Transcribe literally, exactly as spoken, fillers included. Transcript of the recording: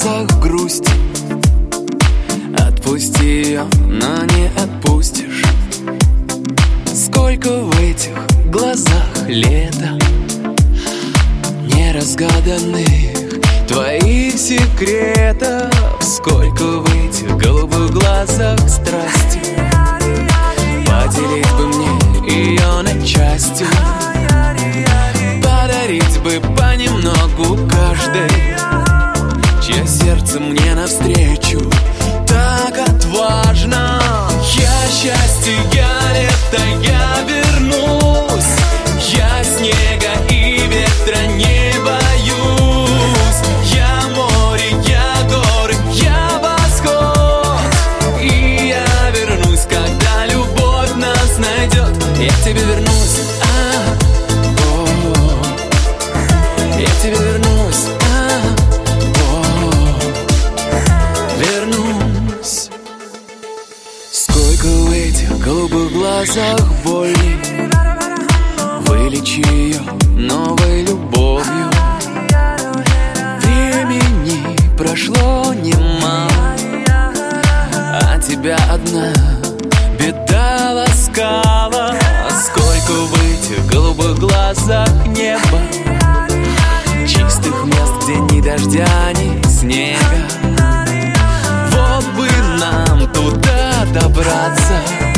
глазах грусть. Отпусти ее, но не отпустишь. Сколько в этих глазах лета, неразгаданных твоих секретов. Сколько в этих голубых глазах страсти. Поделить бы мне ее на части, подарить бы понемногу каждой, чье сердце мне навстречу так отважно. Я счастье, я лето, я вернусь. Я снега и ветра не боюсь. Я море, я горы, я восход. И я вернусь, когда любовь нас найдет. Я к тебе вернусь, а, о, я к тебе вернусь, а, о, вернусь. Сколько в этих голубых глазах боли. Вылечи ее новой любовью. Времени прошло немало, а тебя одна беда ласкала. Сколько в этих голубых глазах неба, чистых мест, где ни дождя, ни снега. Вот бы нам туда добраться.